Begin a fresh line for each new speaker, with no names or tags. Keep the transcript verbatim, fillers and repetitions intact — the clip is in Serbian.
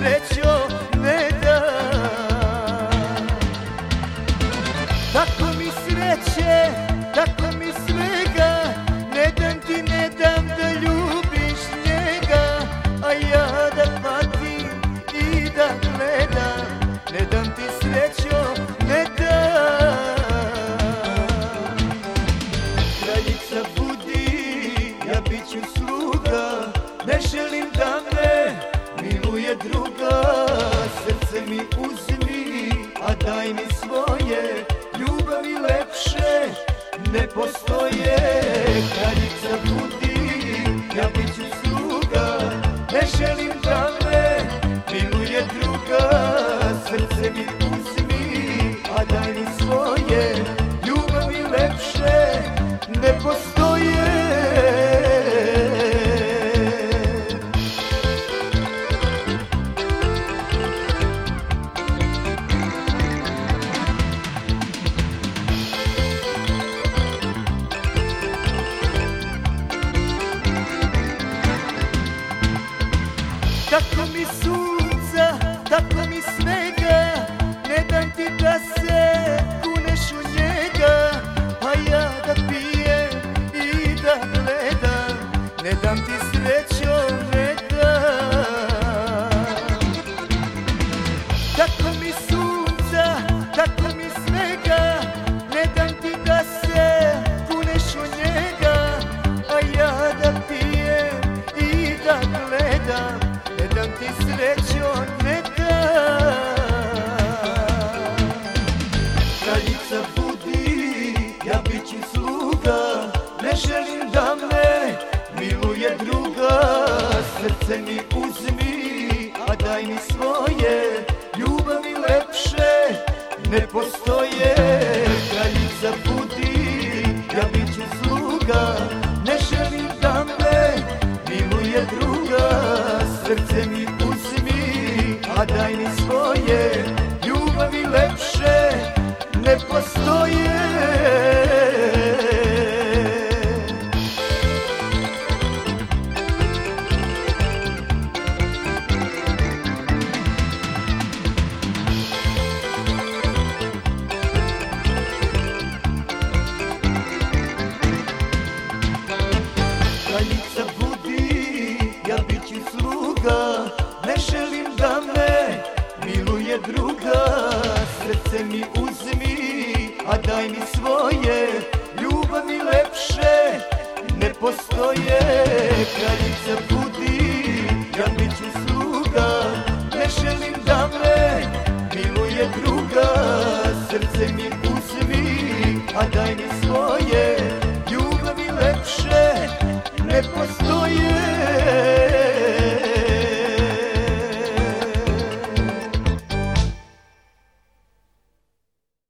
srećo ne da. Tako mi sreće, tako mi svega, ne dam ti, ne dam da ljubiš njega, a ja da patim i da gledam, ne dam ti srećo ne dam. Kraljica budi, ja bit ću sluga, ne želim da me miluje druga. Srce mi uzmi, a daj mi svoje, ljubavi lepše ne postoje. Kraljica budi, ja bit ću sluga, ne želim da me miluje druga. Srce mi uzmi, a daj mi svoje, ljubavi lepše ne postoje. Tako mi sunca, tako mi snega, ne dam ti da se kuneš u njega, a ja da pijem i da gledam, ne dam ti srećo ne dam. Tako mi sunca, tako mi snega, ne dam ti da se kuneš u njega, a ja da pijem i da gledam, ne dam ti srećo ne dam. Kraljica budi, ja bit ću sluga, ne želim da me miluje druga. Srce mi uzmi, a daj mi svoje, ljubavi lepše ne postoje. Kraljica budi, ja bit ću sluga, ne želim da me miluje druga. Srce mi uzmi, a daj mi svoje, ljubavi lepše ne postoje. Kraljica budi, ja bit ću sluga, ne želim da me miluje druga. Srce mi uzmi, a daj mi svoje, ljubavi lepše ne postoje. Kraljica budi, ja bit ću sluga, ne želim da me miluje druga. Srce mi uzmi, a daj mi svoje, ljubavi lepše ne postoje.